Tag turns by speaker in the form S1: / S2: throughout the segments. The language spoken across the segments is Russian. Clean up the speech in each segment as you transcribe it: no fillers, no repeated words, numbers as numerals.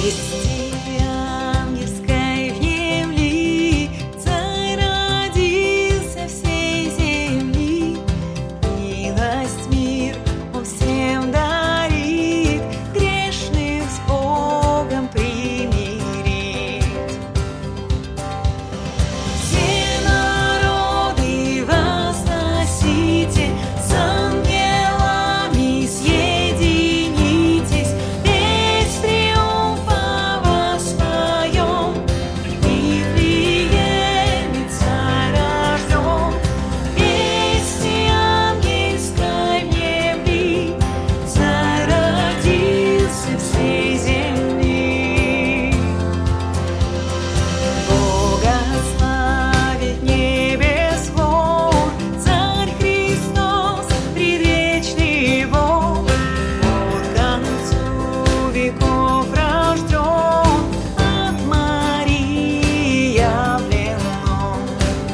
S1: Вести ангельской внемли, Царь родился всей земли. Милость, мир Он всем дарит, грешных с Богом примирит. Все народы возносите, с ангелами съединитесь, весь триумф воспоем. В Вифлееме Царь рожден, вести ангельской внемли, Царь родился всей земли. Бога славит небес хор, Царь Христос, предвечный Бог, от концу веков рожден, от Марии явлен Он.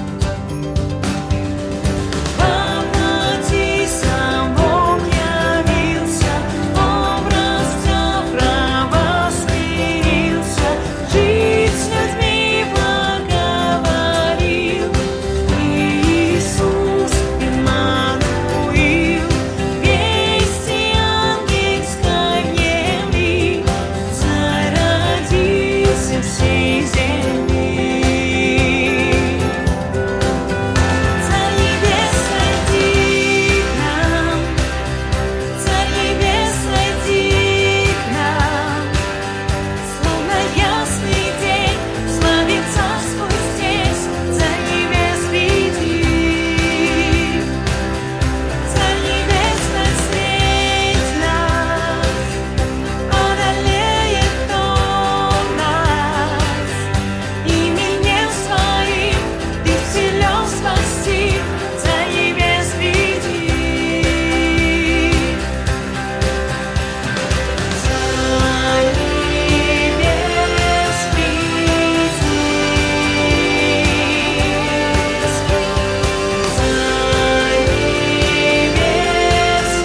S1: Во плоти сам Бог явился, образцов раба смирился, жить с людьми благоволил. Иисус Иммануил, вести ангельской внемли, Царь родился всей земли. Царь небес, сойди к нам, Царь небес, сойди к нам, словно ясный день, славит царство здесь. Царь небес, приди, Царь небес, встреть нас, одолеет Он нас. Именем Своим Ты силен спасти, Царь небес, приди. Царь небес, приди. Царь небес,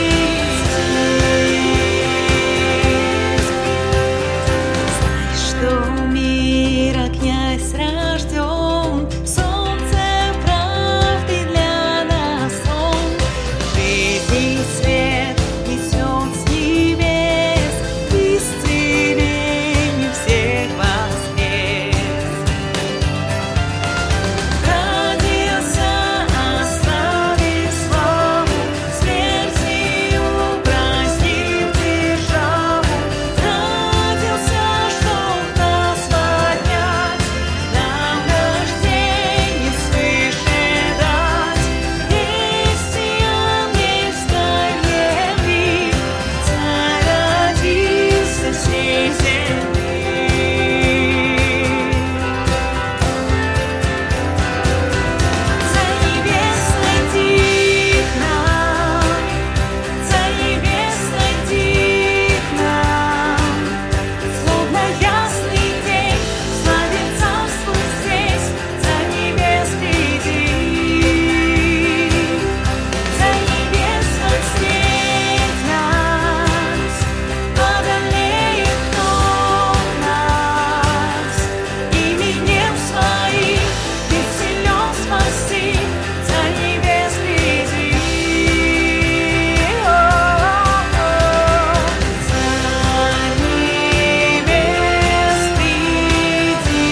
S1: приди. Что у мира князь рожден, солнце правды для нас Он. Жизни свет несет с небес, исцелению всех воскрес. Родился, ославив славу, смертью упразднив державу. Родился, чтоб нас поднять, нам рождение свыше дать. Вести ангельской внемли, Царь родился всей земли. Царь небес, сойди к нам, Царь небес, сойди к нам, словно ясный день, славит царство здесь. Царь небес, приди, Царь небес, встреть нас, одолеет Он нас. Именем Своим Ты силен спасти, Царь небес, приди. Царь небес, приди.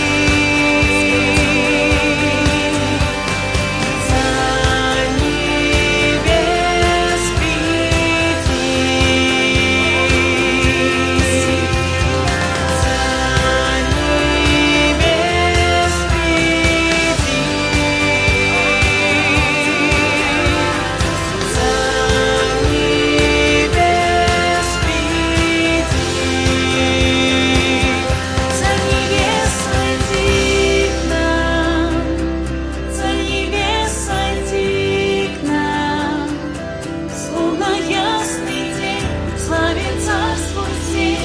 S1: Царь небес, приди. Царь небес, приди. Царь небес, сойди к нам, Царь небес, сойди к нам, словно ясный день, славит царство здесь.